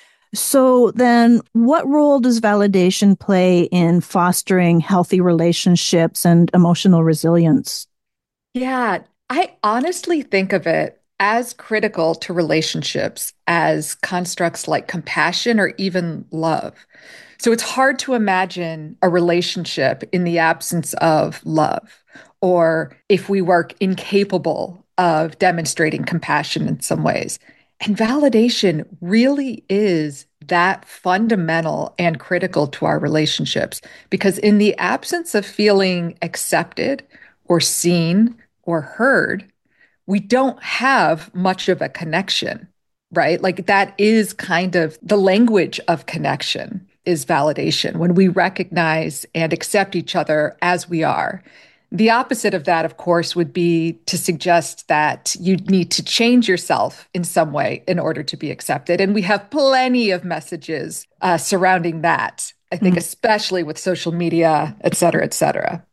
So then what role does validation play in fostering healthy relationships and emotional resilience? Yeah, I honestly think of it as critical to relationships as constructs like compassion or even love. So it's hard to imagine a relationship in the absence of love, or if we were incapable of demonstrating compassion in some ways. And validation really is that fundamental and critical to our relationships, because in the absence of feeling accepted or seen or heard, we don't have much of a connection, right? Like that is kind of the language of connection, is validation, when we recognize and accept each other as we are. The opposite of that, of course, would be to suggest that you need to change yourself in some way in order to be accepted. And we have plenty of messages uh, surrounding that, I think, mm-hmm. especially with social media, et cetera, et cetera.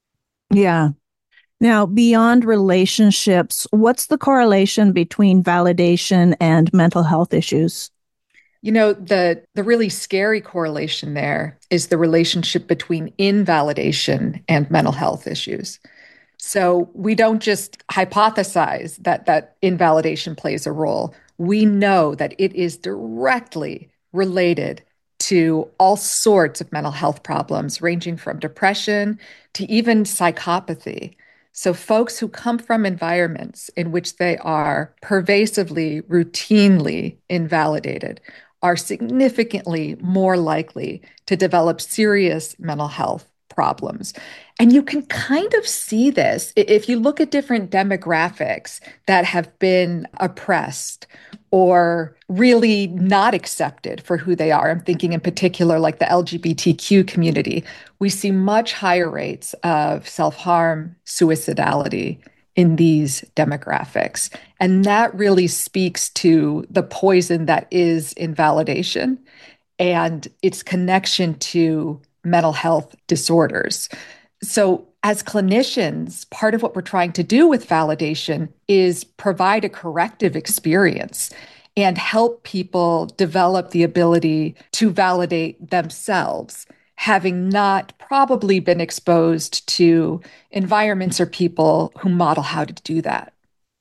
Yeah. Now, beyond relationships, what's the correlation between validation and mental health issues? You know, the the really scary correlation there is the relationship between invalidation and mental health issues. So we don't just hypothesize that that invalidation plays a role. We know that it is directly related to all sorts of mental health problems, ranging from depression to even psychopathy. So folks who come from environments in which they are pervasively, routinely invalidated are significantly more likely to develop serious mental health problems. And you can kind of see this if you look at different demographics that have been oppressed or really not accepted for who they are. I'm thinking in particular like the L G B T Q community. We see much higher rates of self-harm, suicidality in these demographics. And that really speaks to the poison that is invalidation and its connection to mental health disorders. So as clinicians, part of what we're trying to do with validation is provide a corrective experience and help people develop the ability to validate themselves, having not probably been exposed to environments or people who model how to do that.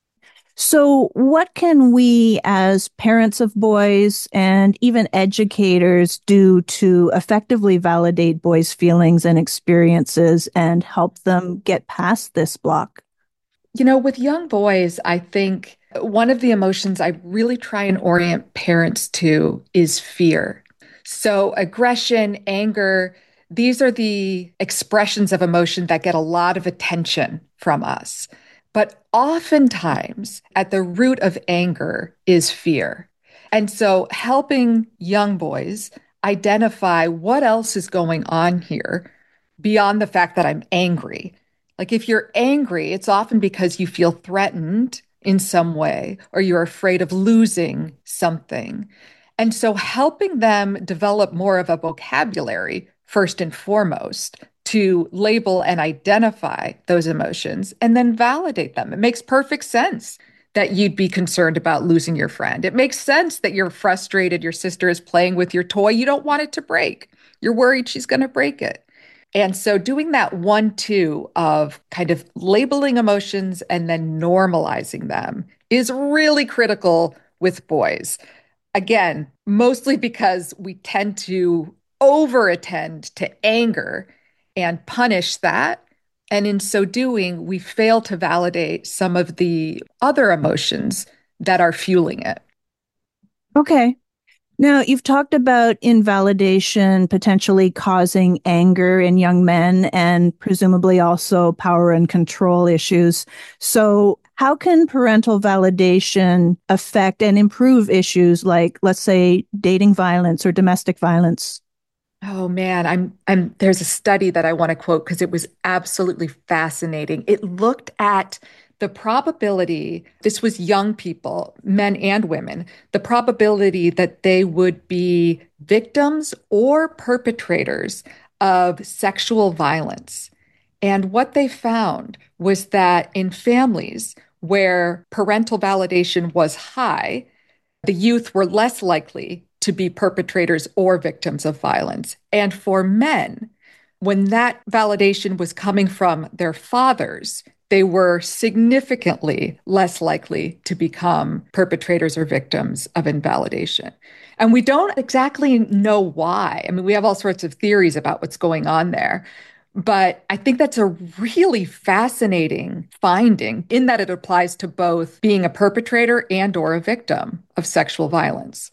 So what can we as parents of boys and even educators do to effectively validate boys' feelings and experiences and help them get past this block? You know, with young boys, I think one of the emotions I really try and orient parents to is fear. So aggression, anger, these are the expressions of emotion that get a lot of attention from us. But oftentimes, at the root of anger is fear. And so helping young boys identify what else is going on here beyond the fact that I'm angry. Like if you're angry, it's often because you feel threatened in some way or you're afraid of losing something. And so helping them develop more of a vocabulary, first and foremost, to label and identify those emotions and then validate them. It makes perfect sense that you'd be concerned about losing your friend. It makes sense that you're frustrated your sister is playing with your toy. You don't want it to break. You're worried she's going to break it. And so doing that one, two of kind of labeling emotions and then normalizing them is really critical with boys. Again, mostly because we tend to over-attend to anger and punish that. And in so doing, we fail to validate some of the other emotions that are fueling it. Okay. Now, you've talked about invalidation potentially causing anger in young men and presumably also power and control issues. So how can parental validation affect and improve issues like, let's say, dating violence or domestic violence? Oh man, I'm I'm there's a study that I want to quote because it was absolutely fascinating. It looked at the probability, this was young people, men and women, the probability that they would be victims or perpetrators of sexual violence. And what they found was that in families where parental validation was high, the youth were less likely to be perpetrators or victims of violence. And for men, when that validation was coming from their fathers, they were significantly less likely to become perpetrators or victims of invalidation. And we don't exactly know why. I mean, we have all sorts of theories about what's going on there. But I think that's a really fascinating finding in that it applies to both being a perpetrator and or a victim of sexual violence.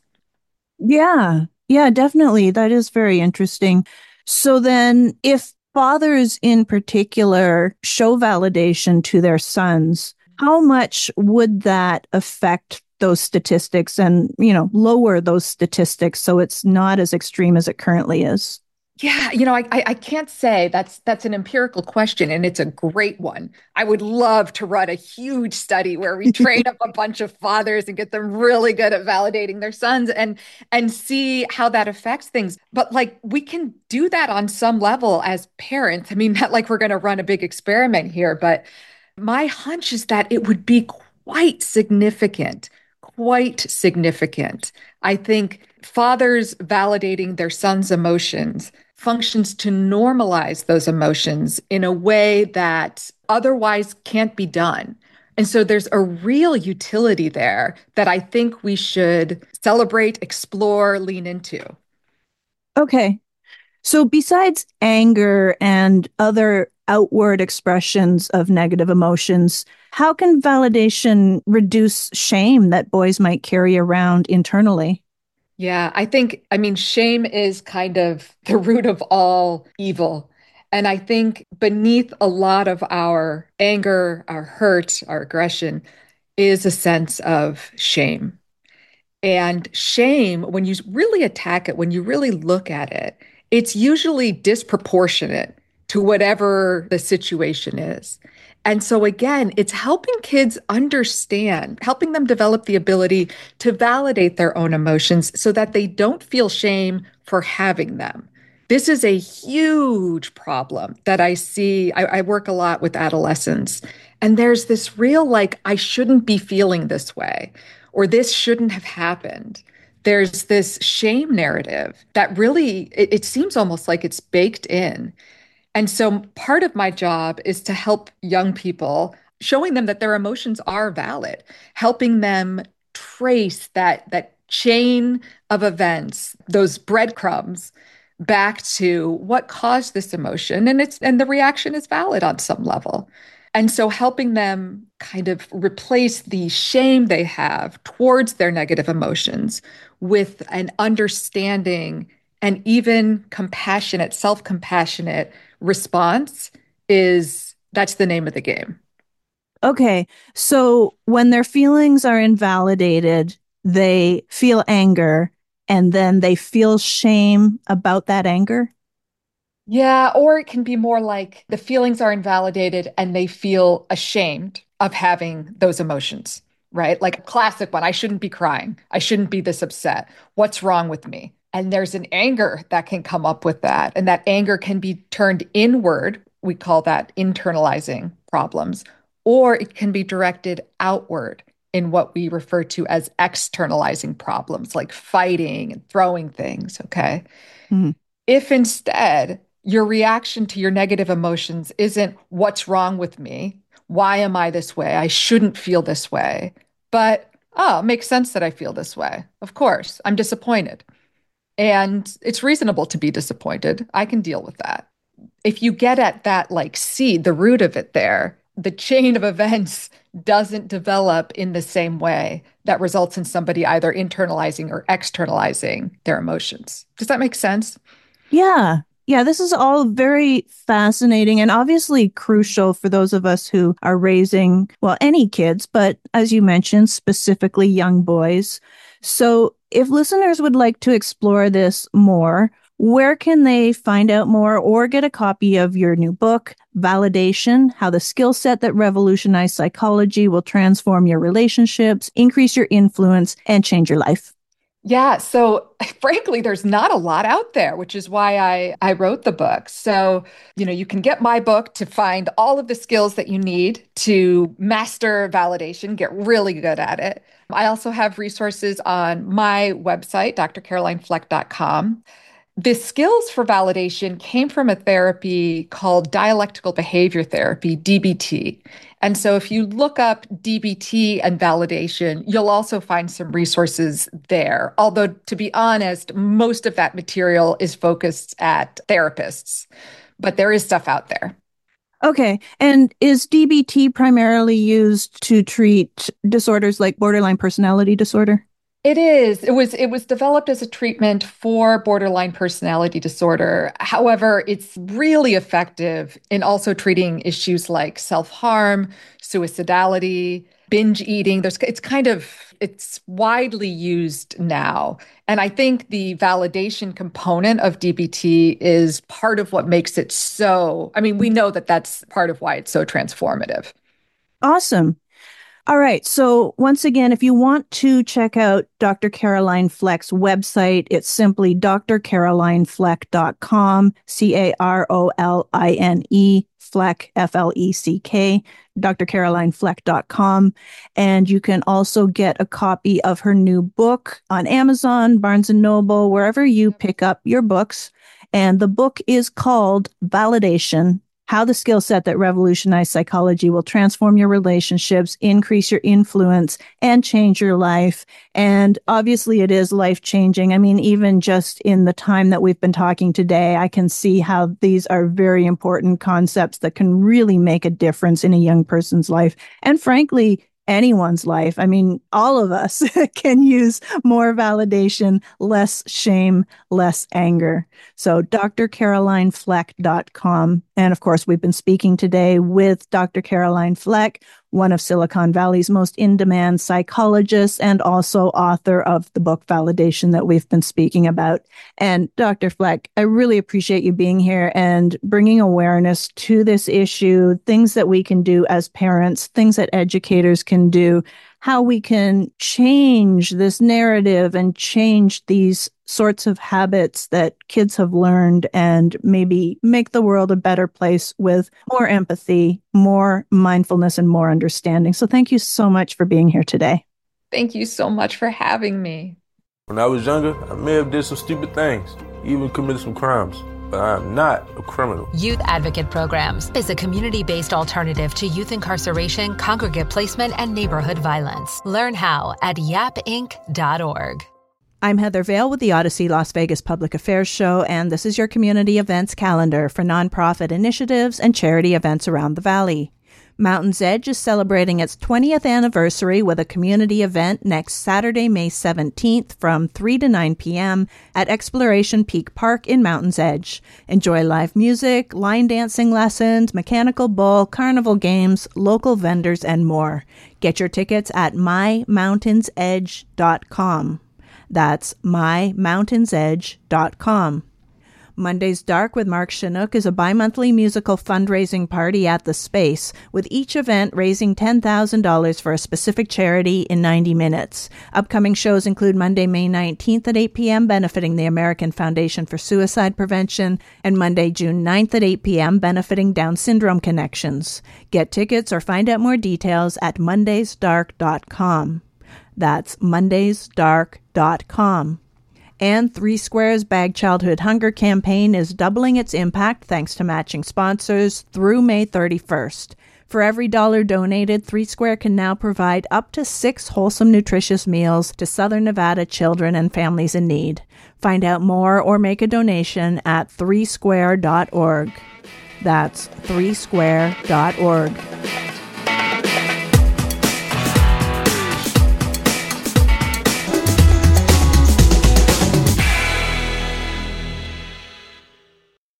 Yeah, yeah, definitely. That is very interesting. So then if fathers in particular show validation to their sons, how much would that affect those statistics and, you know, lower those statistics so it's not as extreme as it currently is? Yeah, you know, I, I I can't say that's that's an empirical question, and it's a great one. I would love to run a huge study where we train up a bunch of fathers and get them really good at validating their sons and and see how that affects things. But like we can do that on some level as parents. I mean, not like we're going to run a big experiment here, but my hunch is that it would be quite significant, quite significant. I think fathers validating their sons' emotions functions to normalize those emotions in a way that otherwise can't be done. And so there's a real utility there that I think we should celebrate, explore, lean into. Okay. So besides anger and other outward expressions of negative emotions. How can validation reduce shame that boys might carry around internally? Yeah, I think, I mean, shame is kind of the root of all evil. And I think beneath a lot of our anger, our hurt, our aggression is a sense of shame. And shame, when you really attack it, when you really look at it, it's usually disproportionate to whatever the situation is. And so, again, it's helping kids understand, helping them develop the ability to validate their own emotions so that they don't feel shame for having them. This is a huge problem that I see. I, I work a lot with adolescents, and there's this real, like, I shouldn't be feeling this way, or this shouldn't have happened. There's this shame narrative that really, it, it seems almost like it's baked in. And so part of my job is to help young people, showing them that their emotions are valid, helping them trace that, that chain of events, those breadcrumbs, back to what caused this emotion. And it's and the reaction is valid on some level. And so helping them kind of replace the shame they have towards their negative emotions with an understanding and even compassionate, self-compassionate response is, that's the name of the game. Okay. So when their feelings are invalidated, they feel anger and then they feel shame about that anger? Yeah, or it can be more like the feelings are invalidated and they feel ashamed of having those emotions, right? Like a classic one, I shouldn't be crying. I shouldn't be this upset. What's wrong with me? And there's an anger that can come up with that. And that anger can be turned inward. We call that internalizing problems, or it can be directed outward in what we refer to as externalizing problems, like fighting and throwing things, okay? Mm-hmm. If instead your reaction to your negative emotions isn't what's wrong with me? Why am I this way? I shouldn't feel this way. But, oh, it makes sense that I feel this way. Of course, I'm disappointed. And it's reasonable to be disappointed. I can deal with that. If you get at that like seed, the root of it there, the chain of events doesn't develop in the same way that results in somebody either internalizing or externalizing their emotions. Does that make sense? Yeah. Yeah, this is all very fascinating and obviously crucial for those of us who are raising, well, any kids, but as you mentioned, specifically young boys. So if listeners would like to explore this more, where can they find out more or get a copy of your new book, Validation: How the Skill Set That Revolutionized Psychology Will Transform Your Relationships, Increase Your Influence, and Change Your Life? Yeah. So frankly, there's not a lot out there, which is why I, I wrote the book. So, you know, you can get my book to find all of the skills that you need to master validation, get really good at it. I also have resources on my website, d r caroline fleck dot com. The skills for validation came from a therapy called dialectical behavior therapy, D B T. And so if you look up D B T and validation, you'll also find some resources there. Although, to be honest, most of that material is focused at therapists, but there is stuff out there. Okay. And is D B T primarily used to treat disorders like borderline personality disorder? It is. It was it was developed as a treatment for borderline personality disorder. However, it's really effective in also treating issues like self-harm, suicidality, binge eating. There's it's kind of it's widely used now. And I think the validation component of D B T is part of what makes it so, I mean, we know that that's part of why it's so transformative. Awesome. All right. So once again, if you want to check out Doctor Caroline Fleck's website, it's simply d r caroline fleck dot com, C A R O L I N E, Fleck, F L E C K, d r caroline fleck dot com. And you can also get a copy of her new book on Amazon, Barnes and Noble, wherever you pick up your books. And the book is called Validation: how the skill set that revolutionized psychology will transform your relationships, increase your influence, and change your life. And obviously it is life-changing. I mean, even just in the time that we've been talking today, I can see how these are very important concepts that can really make a difference in a young person's life. And frankly, anyone's life. I mean, all of us can use more validation, less shame, less anger. So D R Caroline Fleck dot com. And of course, we've been speaking today with Doctor Caroline Fleck, one of Silicon Valley's most in-demand psychologists and also author of the book Validation that we've been speaking about. And Doctor Fleck, I really appreciate you being here and bringing awareness to this issue, things that we can do as parents, things that educators can do, how we can change this narrative and change these sorts of habits that kids have learned and maybe make the world a better place with more empathy, more mindfulness, and more understanding. So thank you so much for being here today. Thank you so much for having me. When I was younger, I may have did some stupid things, even committed some crimes, but I am not a criminal. Youth Advocate Programs is a community-based alternative to youth incarceration, congregate placement, and neighborhood violence. Learn how at yap inc dot org. I'm Heather Vale with the Odyssey Las Vegas Public Affairs Show, and this is your community events calendar for nonprofit initiatives and charity events around the Valley. Mountain's Edge is celebrating its twentieth anniversary with a community event next Saturday, May seventeenth from three to nine p.m. at Exploration Peak Park in Mountain's Edge. Enjoy live music, line dancing lessons, mechanical bull, carnival games, local vendors, and more. Get your tickets at my mountains edge dot com. That's my mountains edge dot com. Monday's Dark with Mark Chinook is a bi-monthly musical fundraising party at the Space, with each event raising ten thousand dollars for a specific charity in ninety minutes. Upcoming shows include Monday, May nineteenth at eight p.m. benefiting the American Foundation for Suicide Prevention, and Monday, June ninth at eight p.m. benefiting Down Syndrome Connections. Get tickets or find out more details at mondays dark dot com. That's mondays dark dot com. And Three Square's Bag Childhood Hunger campaign is doubling its impact thanks to matching sponsors through May thirty-first. For every dollar donated, Three Square can now provide up to six wholesome, nutritious meals to Southern Nevada children and families in need. Find out more or make a donation at three square dot org. That's three square dot org.